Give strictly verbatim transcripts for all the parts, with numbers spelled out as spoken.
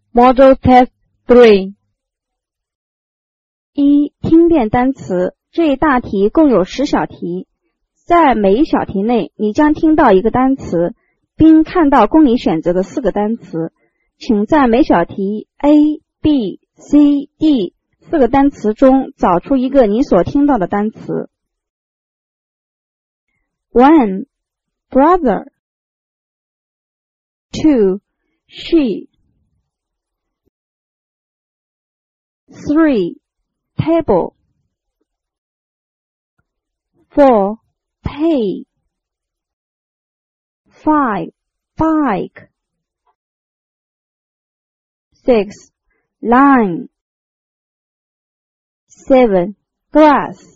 Model Test three 一、听辨单词。这一大题共有十小题，在每一小题内你将听到一个单词，并看到供你选择的四个单词。请在每小题 A、B、C、D 四个单词中找出一个你所听到的单词。one. Brother. two. She. three. Table. four. Pay. five. Bike. six. Line. seven. Glass.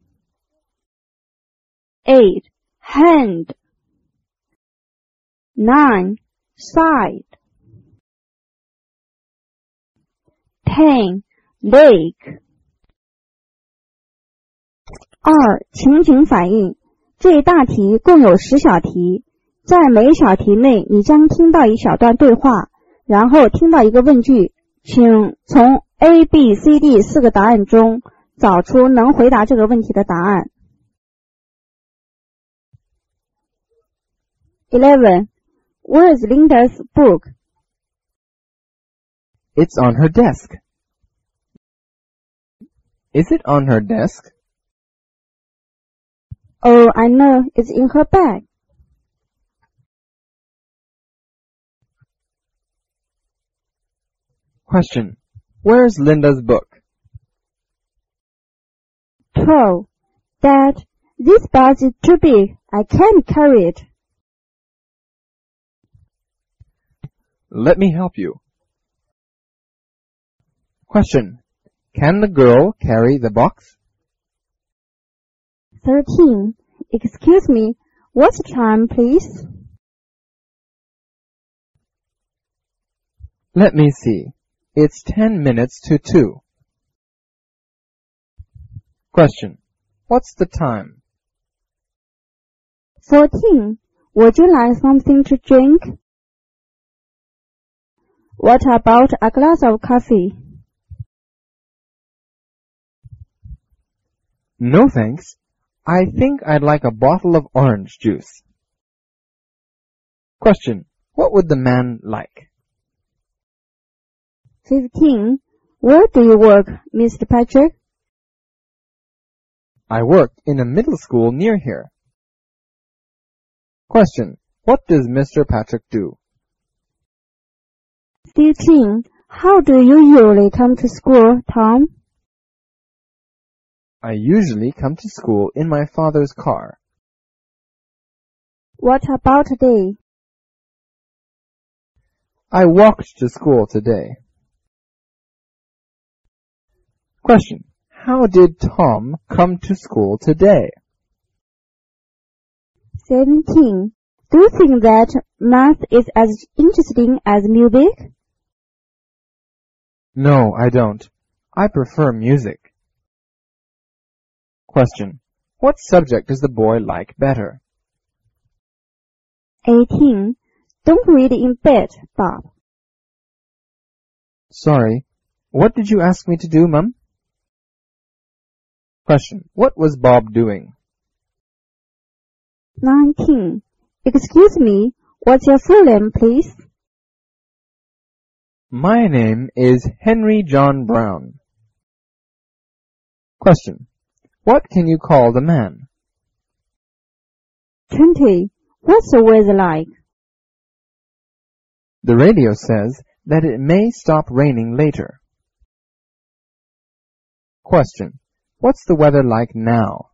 eight. Hand. nine. Side. ten. Lake. 二、情景反应。这一大题共有十小题，在每一小题内你将听到一小段对话，然后听到一个问句，请从 A、B、C、D 四个答案中找出能回答这个问题的答案。eleven. Where is Linda's book? It's on her desk. Is it on her desk? Oh, I know, it's in her bag. Question. Where's Linda's book? twelve. Dad, this bag is too big. I can't carry it. Let me help you. Question. Can the girl carry the box? thirteen. Excuse me, what's the time, please? Let me see. It's ten minutes to two. Question. What's the time? fourteen. Would you like something to drink? What about a glass of coffee? No thanks. I think I'd like a bottle of orange juice. Question. What would the man like? fifteen. Where do you work, Mister Patrick? I worked in a middle school near here. Question. What does Mister Patrick do? sixteen. How do you usually come to school, Tom? I usually come to school in my father's car. What about today? I walked to school today. Question. How did Tom come to school today? seventeen. Do you think that math is as interesting as music? No, I don't. I prefer music. Question. What subject does the boy like better? eighteen. Don't read in bed, Bob. Sorry. What did you ask me to do, Mum? Question. What was Bob doing? nineteen. Excuse me, what's your full name, please? My name is Henry John Brown. Question. What can you call the man? twenty. What's the weather like? The radio says that it may stop raining later. Question. What's the weather like now?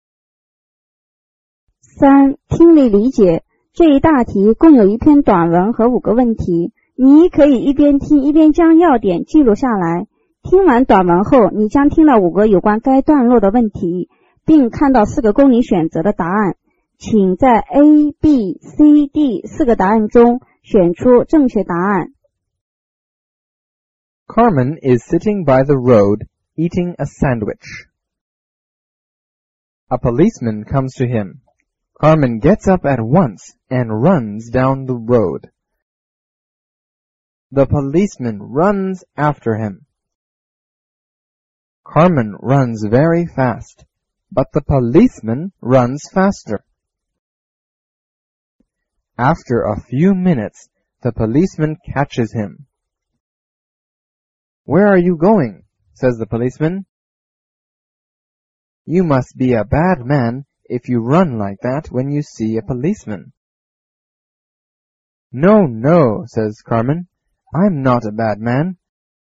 三、听力理解。这一大题共有一篇短文和五个问题，你可以一边听一边将要点记录下来。听完短文后，你将听到五个有关该段落的问题，并看到四个供你选择的答案。请在 A、B、C、D 四个答案中选出正确答案。 Carmen is sitting by the road eating a sandwich. A policeman comes to him. Carmen gets up at once and runs down the road. The policeman runs after him. Carmen runs very fast, but the policeman runs faster. After a few minutes, the policeman catches him. "Where are you going?" says the policeman. "You must be a bad man if you run like that when you see a policeman." "No, no," says Carmen. "I'm not a bad man.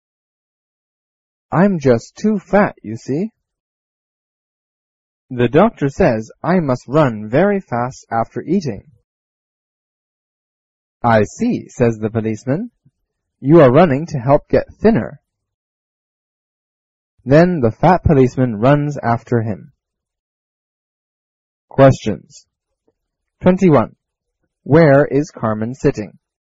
I'm just too fat, you see. The doctor says I must run very fast after eating." "I see," says the policeman. "You are running to help get thinner." Then the fat policeman runs after him. Questions. twenty-one. Where is Carmen sitting?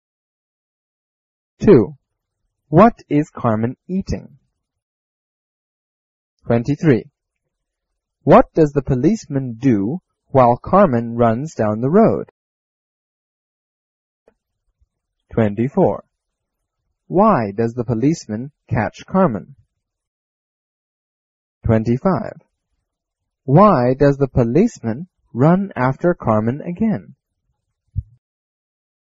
two. What is Carmen eating? twenty-three. What does the policeman do while Carmen runs down the road? twenty-four. Why does the policeman catch Carmen? twenty-five. Why does the policeman run after Carmen again?